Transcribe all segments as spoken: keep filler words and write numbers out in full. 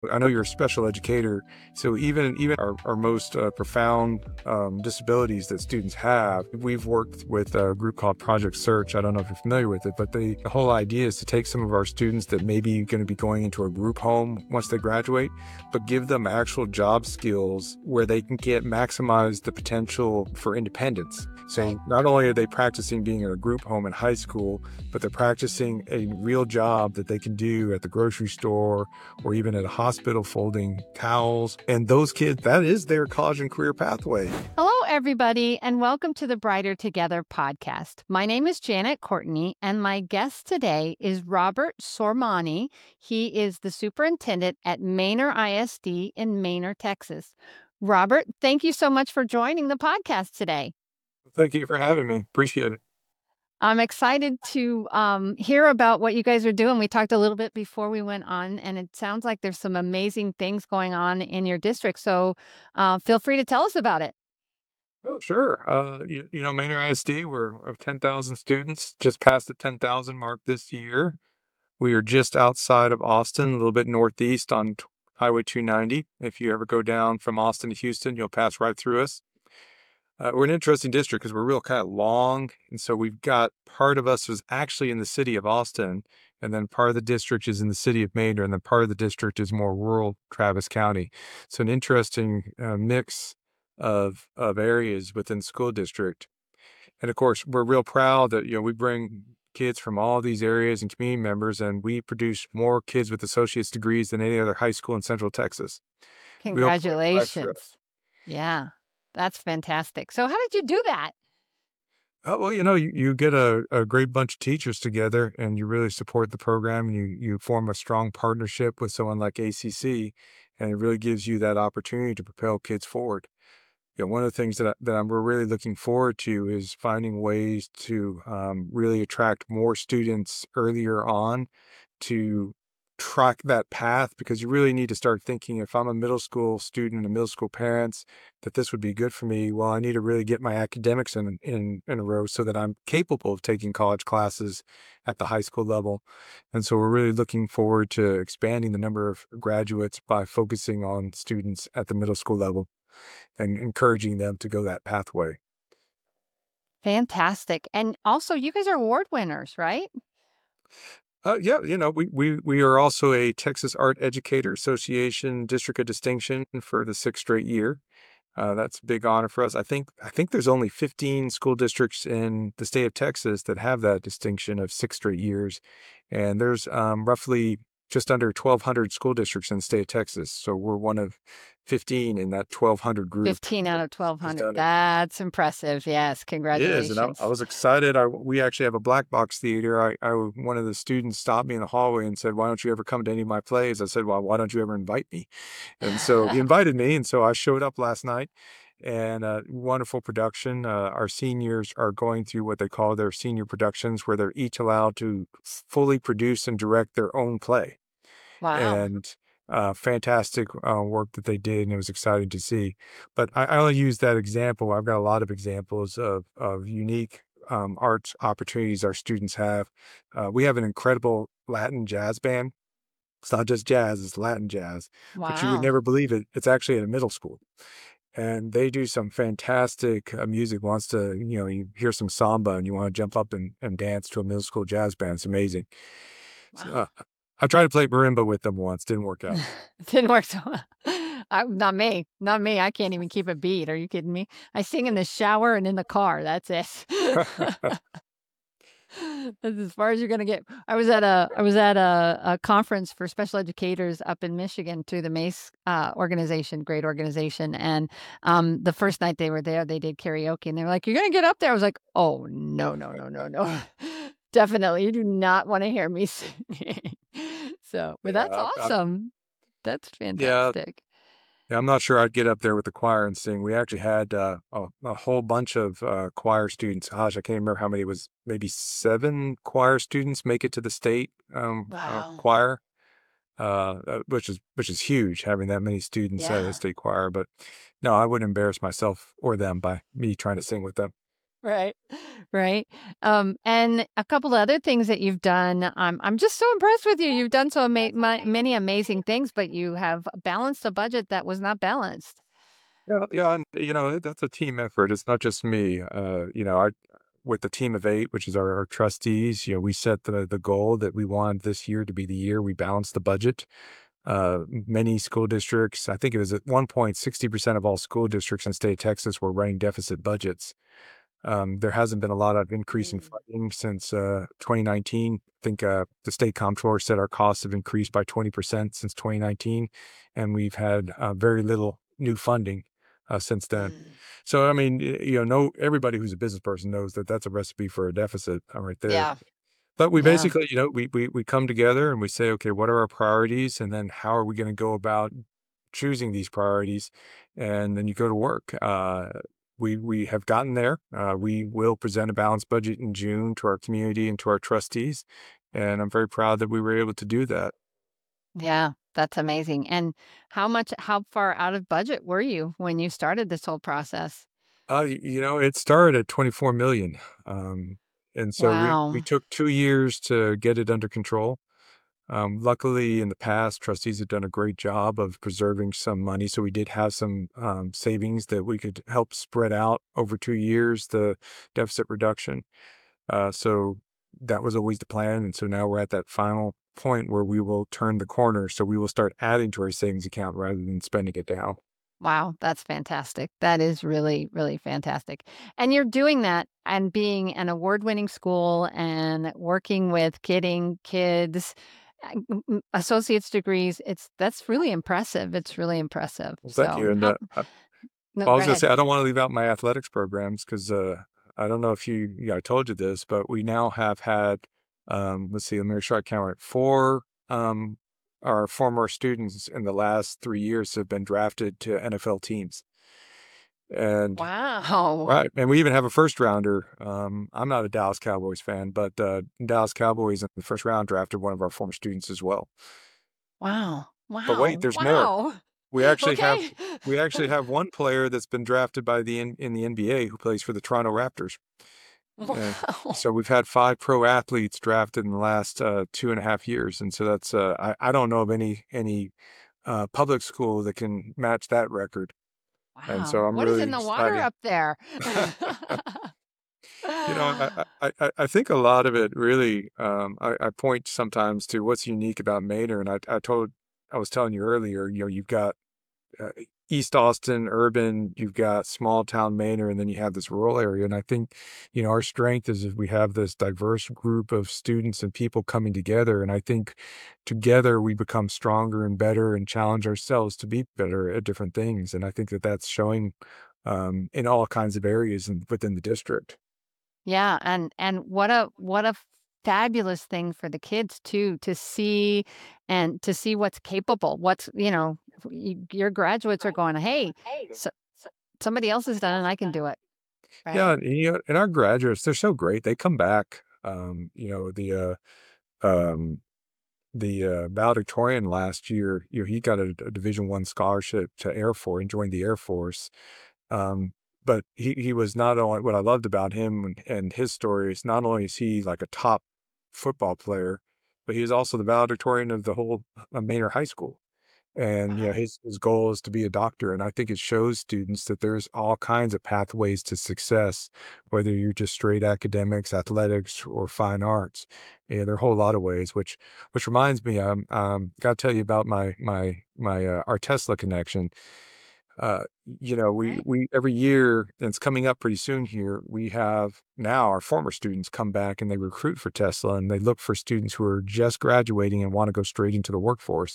I know you're a special educator, so even even our, our most uh, profound um, disabilities that students have, we've worked with a group called Project Search. I don't know if you're familiar with it, but the, the whole idea is to take some of our students that may be going to be going into a group home once they graduate, but give them actual job skills where they can get maximize the potential for independence. So not only are they practicing being in a group home in high school, but they're practicing a real job that they can do at the grocery store or even at a hospital folding towels. And those kids, that is their college and career pathway. Hello, everybody, and welcome to the Brighter Together podcast. My name is Janet Courtney, and my guest today is Robert Sormani. He is the superintendent at Manor I S D in Manor, Texas. Robert, thank you so much for joining the podcast today. Thank you for having me. Appreciate it. I'm excited to um, hear about what you guys are doing. We talked a little bit before we went on, and it sounds like there's some amazing things going on in your district. So uh, feel free to tell us about it. Oh, sure. Uh, you, you know, Manor I S D, we're of ten thousand students, just past the ten thousand mark this year. We are just outside of Austin, a little bit northeast on t- Highway two ninety. If you ever go down from Austin to Houston, you'll pass right through us. Uh, we're an interesting district because we're real kind of long. And so we've got part of us is actually in the city of Austin, and then part of the district is in the city of Manor, and then part of the district is more rural Travis County. So an interesting uh, mix of of areas within the school district. And of course, we're real proud that, you know, we bring kids from all these areas and community members, and we produce more kids with associate's degrees than any other high school in Central Texas. We hope to drive through. Congratulations. Yeah, that's fantastic. So how did you do that? Oh, well, you know, you, you get a, a great bunch of teachers together and you really support the program and you, you form a strong partnership with someone like A C C, and it really gives you that opportunity to propel kids forward. You know, one of the things that, I, that I'm we're really looking forward to is finding ways to um, really attract more students earlier on to track that path, because you really need to start thinking, if I'm a middle school student and middle school parents, that this would be good for me. Well, I need to really get my academics in, in, in a row so that I'm capable of taking college classes at the high school level. And so we're really looking forward to expanding the number of graduates by focusing on students at the middle school level and encouraging them to go that pathway. Fantastic. And also, you guys are award winners, right? Uh, yeah, you know, we, we we are also a Texas Art Educator Association District of Distinction for the sixth straight year. Uh, that's a big honor for us. I think I think there's only fifteen school districts in the state of Texas that have that distinction of six straight years, and there's um, roughly just under twelve hundred school districts in the state of Texas. So we're one of fifteen in that twelve hundred group fifteen out of has twelve hundred. done it. That's impressive. Yes, It is, and I, I congratulations. was excited. I we actually have a black box theater. I, I one of the students stopped me in the hallway and said, "Why don't you ever come to any of my plays?" I said, "Well, why don't you ever invite me?" And so he invited me, and so I showed up last night. And uh, wonderful production. Uh, our seniors are going through what they call their senior productions, where they're each allowed to fully produce and direct their own play. Wow. And uh, fantastic uh, work that they did, and it was exciting to see. But I, I only use that example. I've got a lot of examples of of unique um, arts opportunities our students have. Uh, we have an incredible Latin jazz band. It's not just jazz; it's Latin jazz. But you would Wow. never believe it. It's actually at a middle school, and they do some fantastic uh, music. Wants to, you know, you hear some samba and you want to jump up and, and dance to a middle school jazz band. It's amazing. So, Wow. uh, I tried to play marimba with them once, didn't work out. Didn't work so well. I, not me. Not me. I can't even keep a beat. Are you kidding me? I sing in the shower and in the car. That's it. That's as far as you're gonna get. I was at a I was at a, a conference for special educators up in Michigan through the MACE uh, organization, great organization. And um, the first night they were there, they did karaoke, and they were like, "You're gonna get up there." I was like, "Oh no, no, no, no, no, definitely, you do not want to hear me singing." So, but that's Yeah, I, I, awesome. That's yeah, fantastic. yeah. I'm not sure I'd get up there with the choir and sing. We actually had uh, a, a whole bunch of uh, choir students. Gosh, I can't remember how many it was. Maybe seven choir students make it to the state um, uh, Wow. choir, uh, uh, which is which is huge, having that many students at a Yeah. state choir. But no, I wouldn't embarrass myself or them by me trying to sing with them. Right, right. Um, and a couple other things that you've done, I'm I'm just so impressed with you. You've done so ama ma many amazing things, but you have balanced a budget that was not balanced. Yeah, yeah, and, you know, that's a team effort. It's not just me. Uh, you know, I with the team of eight, which is our, our trustees, you know, we set the the goal that we want this year to be the year we balance the budget. Uh, many school districts, I think it was at one point, sixty percent of all school districts in the state of Texas were running deficit budgets. Um, there hasn't been a lot of increase in Mm. funding since uh, twenty nineteen. I think uh, the state comptroller said our costs have increased by twenty percent since twenty nineteen, and we've had uh, very little new funding uh, since then. Mm. So, I mean, y- you know, no, everybody who's a business person knows that that's a recipe for a deficit uh, right there. Yeah, But we yeah. basically, you know, we we we come together and we say, okay, what are our priorities, and then how are we going to go about choosing these priorities, and then you go to work. Uh, we we have gotten there. Uh, we will present a balanced budget in June to our community and to our trustees, and I'm very proud that we were able to do that. Yeah, that's amazing. And how much how far out of budget were you when you started this whole process? Uh, y- you know, it started at twenty-four million, um, and so we we Wow. took two years to get it under control. Um, luckily, in the past, trustees have done a great job of preserving some money, so we did have some um, savings that we could help spread out over two years, the deficit reduction. Uh, so that was always the plan, and so now we're at that final point where we will turn the corner, so we will start adding to our savings account rather than spending it down. Wow, that's fantastic. That is really, really fantastic. And you're doing that and being an award-winning school and working with kidding kids, uh, m- m- associate's degrees. It's that's really impressive. It's really impressive. Well, thank So, you, and, how uh, uh, no, I go was gonna ahead. say, I don't wanna leave out my athletics programs 'cause, uh, I don't know if you yeah, I told you this, but we now have had, um, let's see, let me make sure I count right, four, um, our former students in the last three years have been drafted to N F L teams. And Wow. right, and we even have a first rounder. Um, I'm not a Dallas Cowboys fan, but, uh, Dallas Cowboys in the first round drafted one of our former students as well. Wow. But wait, Wow. there's more. Wow. We actually have Okay. we actually have one player that's been drafted by the N in the N B A who plays for the Toronto Raptors. Uh, Wow. so we've had five pro athletes drafted in the last, uh, two and a half years, and so that's, uh I I don't know of any any, uh, public school that can match that record, and so Wow. I'm What is in really the water excited. up there? You know, I I I I think a lot of it really, um, I I point sometimes to what's unique about Maynard, and I I told I was telling you earlier, you know, you've got uh, East Austin, urban, you've got small town Manor, and then you have this rural area. And I think, you know, our strength is if we have this diverse group of students and people coming together. And I think together we become stronger and better and challenge ourselves to be better at different things. And I think that that's showing um, in all kinds of areas and within the district. Yeah, and and what a what a fabulous thing for the kids too to see and to see what's capable. What's, you know, y your graduates are going, "Hey, so somebody else has done it, and I can do it." Yeah, Right? and, you know, and our graduates, they're so great. They come back. Um, you know, the uh, um, the uh, valedictorian last year, you know, he got a, a Division One scholarship to Air Force and joined the Air Force. Um, but he he was not only what I loved about him and, and his story is not only is he like a top football player, but he is also the valedictorian of the whole uh, Manor High School. And, you know, Wow. his his goal is to be a doctor, and I think it shows students that there's all kinds of pathways to success, whether you're just straight academics, athletics, or fine arts. Yeah, there are a whole lot of ways, which which reminds me, um, um, gotta tell you about my my my, uh, our Tesla connection. Uh, you know, we Right. we every year, and it's coming up pretty soon here, we have now our former students come back and they recruit for Tesla, and they look for students who are just graduating and wanna go straight into the workforce.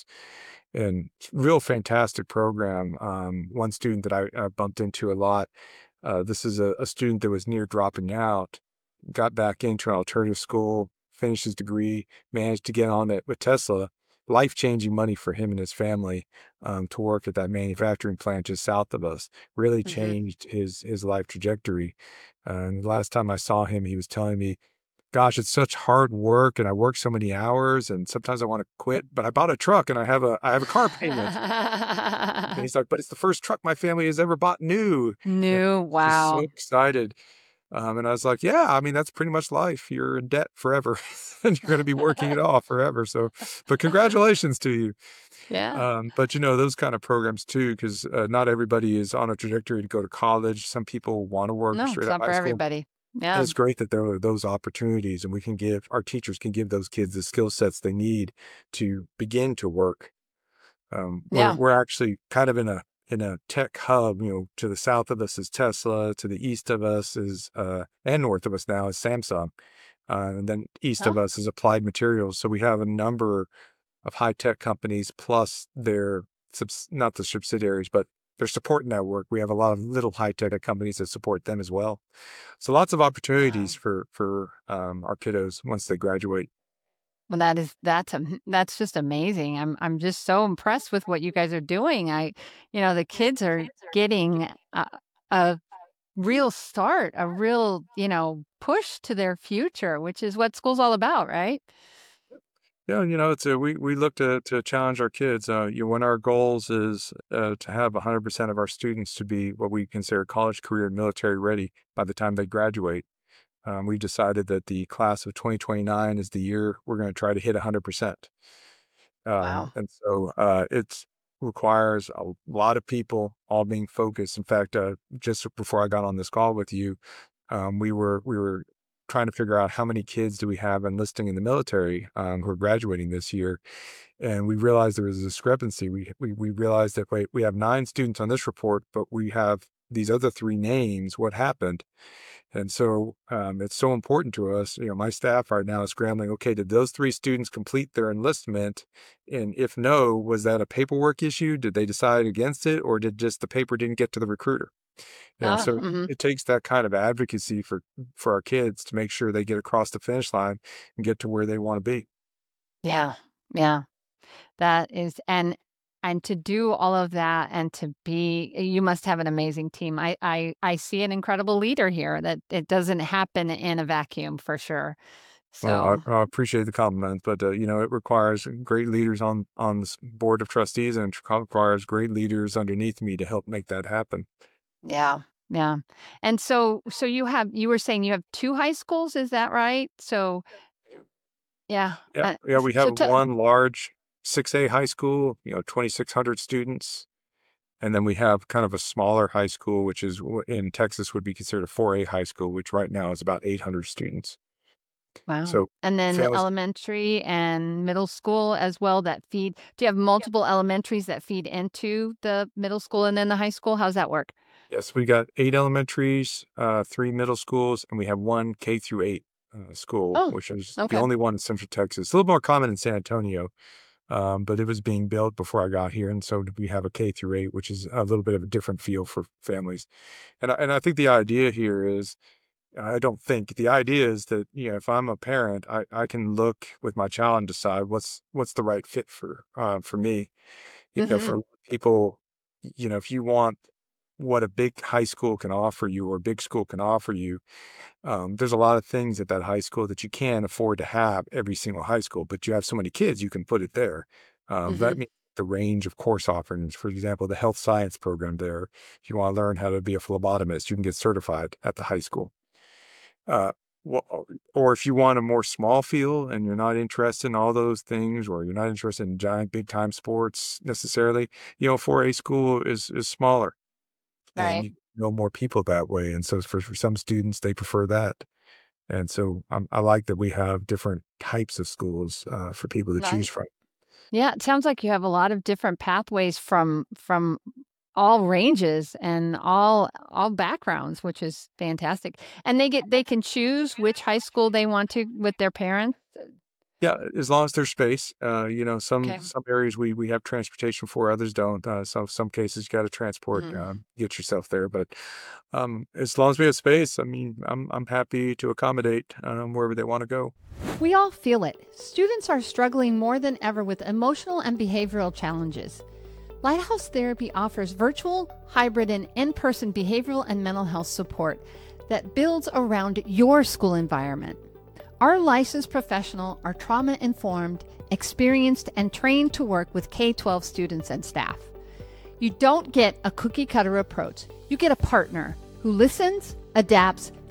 And real fantastic program. Um, one student that I, I bumped into a lot. Uh, this is a, a student that was near dropping out, got back into an alternative school, finished his degree, managed to get on it with Tesla. Life changing money for him and his family um, to work at that manufacturing plant just south of us. Really Mhm. changed his his life trajectory. Uh, and the last time I saw him, he was telling me, gosh, it's such hard work and I work so many hours and sometimes I want to quit, but I bought a truck and I have a I have a car payment. And he's like, but it's the first truck my family has ever bought new. And New, just so wow. excited. Um, and I was like, yeah, I mean, that's pretty much life. You're in debt forever and you're going to be working it off forever. So, but congratulations to you. Yeah. Um, but you know, those kind of programs too, because uh, not everybody is on a trajectory to go to college. Some people want to work No, straight it's out of not high for school. everybody. And Yeah. it's great that there are those opportunities and we can give our teachers can give those kids the skill sets they need to begin to work. Um, we're Yeah. we're actually kind of in a in a tech hub. You know, to the south of us is Tesla, to the east of us is uh, and north of us now is Samsung, uh, and then east Huh? of us is Applied Materials. So we have a number of high tech companies plus their subs- not the subsidiaries, but their support network. We have a lot of little high tech companies that support them as well. So lots of opportunities Wow. for for um, our kiddos once they graduate. Well, that is that's am that's just amazing. I'm I'm just so impressed with what you guys are doing. I you know, the kids are getting a a real start, a real, you know, push to their future, which is what school's all about, right? Yeah, you know, it's a, we we look to to challenge our kids. Uh, you know, one of our goals is uh, to have one hundred percent of our students to be what we consider college, career, and military ready by the time they graduate. Um, we decided that the class of twenty twenty-nine is the year we're going to try to hit one hundred percent. Um, Wow. and so uh, it requires a lot of people all being focused. In fact, uh, just before I got on this call with you, um, we were we were trying to figure out how many kids do we have enlisting in the military um, who are graduating this year, and we realized there was a discrepancy. We we we realized that wait, we have nine students on this report, but we have these other three names. What happened? And so um, it's so important to us. You know, my staff right now is scrambling. Okay, did those three students complete their enlistment? And if no, was that a paperwork issue? Did they decide against it, or did just the paper didn't get to the recruiter? You know, Ah, so mhm. it takes that kind of advocacy for for our kids to make sure they get across the finish line and get to where they want to be. Yeah. Yeah. That is and and to do all of that and to be you must have an amazing team. I I I see an incredible leader here that it doesn't happen in a vacuum for sure. Well, So, I, I appreciate the compliment, but uh, you know, it requires great leaders on on the s- board of trustees, and it requires great leaders underneath me to help make that happen. yeah. Yeah. And so so you have you were saying you have two high schools, is that right? So, yeah. Yeah, Uh, yeah, we have so to one large six A high school, you know, twenty-six hundred students, and then we have kind of a smaller high school, which is w- in Texas would be considered a four A high school, which right now is about eight hundred students. wow. So And then families, elementary and middle school as well that feed do you have multiple elementaries that feed into the middle school and then the high school? How's that work? yes, we got eight elementaries, uh, three middle schools, and we have one K through eight uh, school, Oh, which is the okay. only one in Central Texas. A little more common in San Antonio, um, but it was being built before I got here, and so we have a K through eight, which is a little bit of a different feel for families. And I, and I think the idea here is, I don't think the idea is that, you know, if I'm a parent, I, I can look with my child and decide what's what's the right fit for uh, for me. You know, Mhm. for people, you know, if you want what a big high school can offer you or a big school can offer you, um, there's a lot of things at that high school that you can't afford to have every single high school, but you have so many kids, you can put it there. Um, that Mhm. means the range of course offerings, for example, the health science program there. If you want to learn how to be a phlebotomist, you can get certified at the high school. Uh, wha or if you want a more small feel and you're not interested in all those things, or you're not interested in giant big time sports necessarily, you know, four A school is is smaller and Right. you know more people that way. And so for, for some students, they prefer that. And so um, I like that we have different types of schools uh, for people to choose Right. from. Yeah, it sounds like you have a lot of different pathways from from all ranges and all all backgrounds, which is fantastic. And they get they can choose which high school they want to with their parents? Yeah, as long as there's space. Uh, you know, some Okay. some areas we we have transportation for, others don't. Uh, so some cases you got to transport, Mhm. um, get yourself there. But um, as long as we have space, I mean, I'm I'm happy to accommodate um, wherever they want to go. We all feel it. Students are struggling more than ever with emotional and behavioral challenges. Lighthouse Therapy offers virtual, hybrid, and in person behavioral and mental health support that builds around your school environment. Our licensed professional are trauma informed, experienced, and trained to work with K twelve students and staff. You don't get a cookie cutter approach, you get a partner who listens, adapts,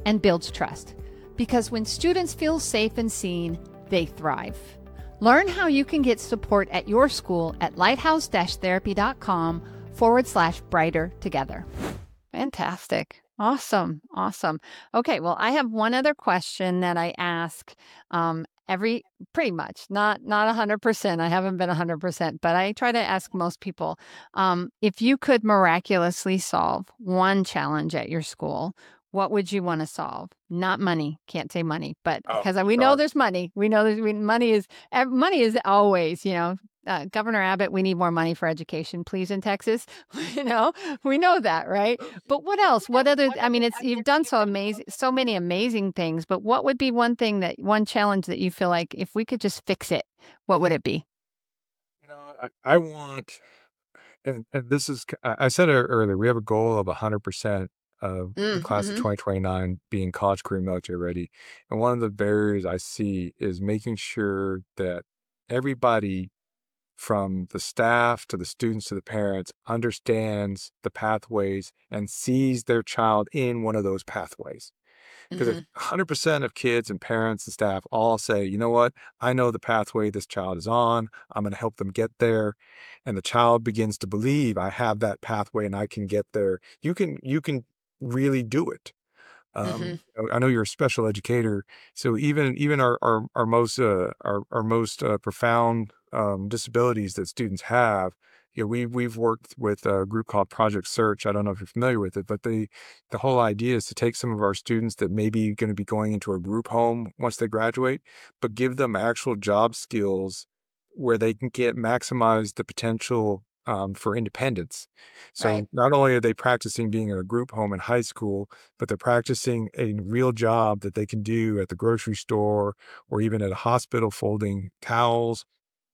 and builds trust. Because when students feel safe and seen, they thrive. Learn how you can get support at your school at lighthouse-therapy.com forward slash brighter together. Fantastic. Awesome. Awesome. Okay. Well, I have one other question that I ask um, every pretty much not not one hundred percent. I haven't been one hundred percent, but I try to ask most people um, if you could miraculously solve one challenge at your school, what would you want to solve? Not money. Can't say money, but Oh, because we know God. there's money. We know there's we, money is ev- money is always, you know, uh, Governor Abbott, we need more money for education, please, in Texas. you know, we know that, right? But what else? What other I mean, it's you've done so amazing so many amazing things, but what would be one thing that one challenge that you feel like if we could just fix it, what would it be? You know, I, I want, and, and this is, k- I I said it earlier, we have a goal of one hundred percent of the Mm, class of mhm. twenty twenty-nine being college, career, military ready. And one of the barriers I see is making sure that everybody from the staff to the students to the parents understands the pathways and sees their child in one of those pathways. Because if Mhm. one hundred percent of kids and parents and staff all say, you know what, I know the pathway this child is on, I'm going to help them get there, and the child begins to believe I have that pathway and I can get there, you can you can really do it. Um, Mhm. you know, I know you're a special educator, so even even our our, our most uh, our our most uh, profound um, disabilities that students have, you know, we we've worked with a group called Project Search. I don't know if you're familiar with it, but the the whole idea is to take some of our students that may be going to be going into a group home once they graduate, but give them actual job skills where they can get maximize the potential um, for independence. Right. So not only are they practicing being in a group home in high school, but they're practicing a real job that they can do at the grocery store or even at a hospital folding towels.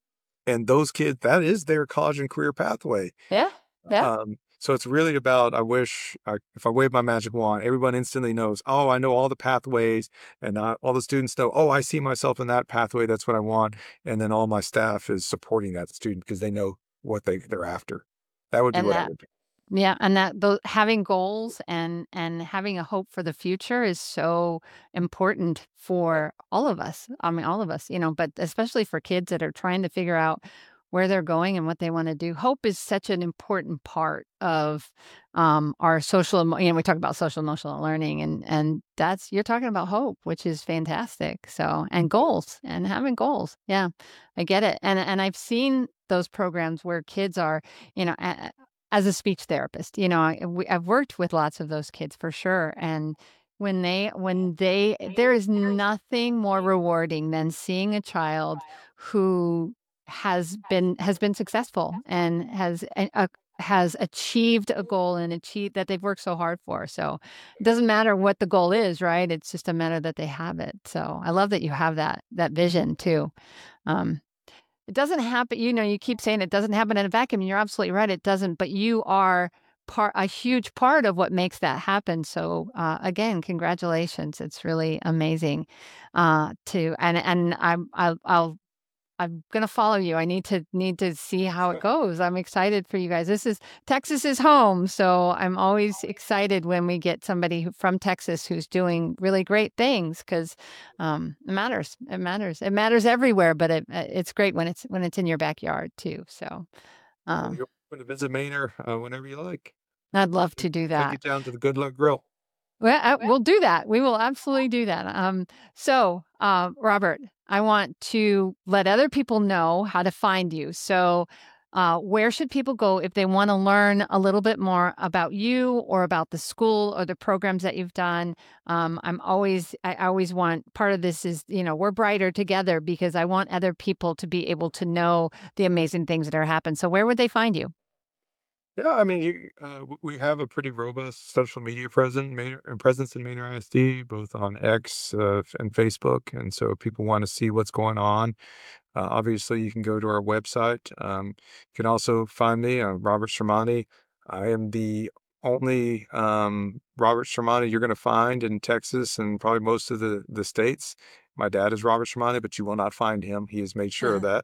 And those kids, that is their college and career pathway. Yeah. Yeah. Um, so it's really about, I wish I, if I wave my magic wand, everyone instantly knows, oh, I know all the pathways, and uh, all the students know, oh, I see myself in that pathway. That's what I want. And then all my staff is supporting that student because they know what they, they're after. That would be And what I that would do. Yeah, and that tho having goals and and having a hope for the future is so important for all of us. I mean, all of us, you know, but especially for kids that are trying to figure out where they're going and what they wanna do. Hope is such an important part of, um, our social emo you know, we talk about social emotional learning, and and that's you're talking about hope, which is fantastic, so and goals, and having goals. Yeah, I get it, and and I've seen those programs where kids are, you know, a as a speech therapist, you know, I we I've worked with lots of those kids for sure, and when they when they there is nothing more rewarding than seeing a child who has been has been successful and has a a has achieved a goal and achieved that they've worked so hard for, so it doesn't matter what the goal is, right? It's just a matter that they have it, so I love that you have that that vision too. Um it doesn't happen, you know, you keep saying it doesn't happen in a vacuum, and you're absolutely right, it doesn't, but you are part a huge part of what makes that happen, so, uh, again, congratulations, it's really amazing, uh, to and and I'm I'll I'll I'm gonna follow you. I need to need to see how it goes. I'm excited for you guys. This is Texas is home, so I'm always excited when we get somebody who, from Texas who's doing really great things because um, it matters. It matters. It matters everywhere, but it uh, it's great when it's when it's in your backyard too. So Well, um, you're welcome to visit Mainer uh, whenever you like. I'd love Take to do take you that. down to the Good Luck Grill. Well, uh, we'll do that. We will absolutely do that. Um, so, uh, Robert, I want to let other people know how to find you. So, uh, where should people go if they want to learn a little bit more about you or about the school or the programs that you've done? Um, I'm always, I always want part of this is, you know, we're brighter together because I want other people to be able to know the amazing things that are happening. So, where would they find you? Yeah, I mean, you, uh, w- we have a pretty robust social media present, Maynard, uh, presence in Maynard I S D, both on X uh, f- and Facebook. And so if people want to see what's going on, uh, obviously you can go to our website. Um, you can also find me, uh, Robert Shermani. I am the only um, Robert Shermani you're going to find in Texas and probably most of the, the states. My dad is Robert Shermani, but you will not find him. He has made sure of that.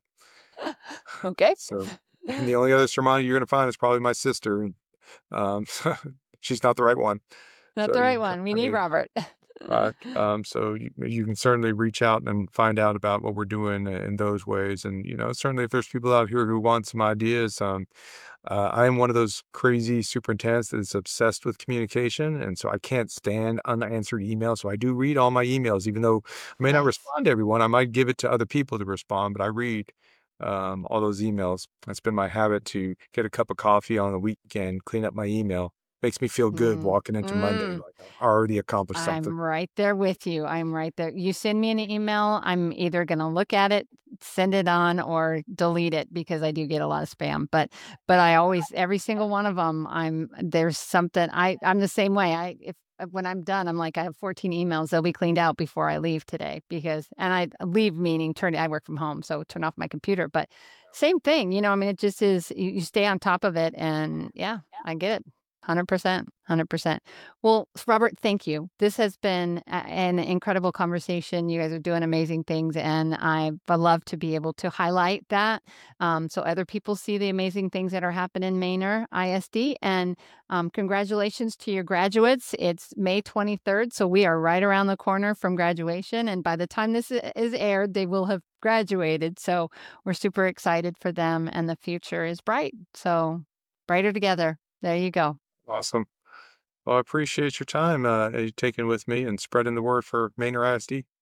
Okay. So, and the only other Shermani you're going to find is probably my sister. Um, she's not the right one. Not So the you, right one. We I need mean, Robert. Uh, um, so you, you can certainly reach out and find out about what we're doing in those ways. And, you know, certainly if there's people out here who want some ideas, um, uh, I am one of those crazy superintendents that is obsessed with communication. And so I can't stand unanswered emails. So I do read all my emails, even though I may not Nice. respond to everyone. I might give it to other people to respond, but I read um, all those emails. It's been my habit to get a cup of coffee on the weekend, clean up my email. Makes me feel good Mm, walking into Monday, mm. like I already accomplished something. I'm right there with you. I'm right there. You send me an email, I'm either gonna look at it, send it on, or delete it because I do get a lot of spam. But but I always every single one of them, I'm there's something I I'm the same way. I if uh, when I'm done, I'm like, I have fourteen emails. They'll be cleaned out before I leave today because and I leave meaning turn I work from home, so turn off my computer. But same thing, you know, I mean, it just is you, you stay on top of it and yeah, I get it. one hundred percent. one hundred percent. Well, Robert, thank you. This has been a- an incredible conversation. You guys are doing amazing things, and I would love to be able to highlight that um, so other people see the amazing things that are happening in Manor I S D. And um, congratulations to your graduates. It's May twenty-third, so we are right around the corner from graduation. And by the time this i- is aired, they will have graduated. So we're super excited for them, and the future is bright. So brighter together. There you go. Awesome. Well, I appreciate your time, uh, you taking with me and spreading the word for Manor I S D.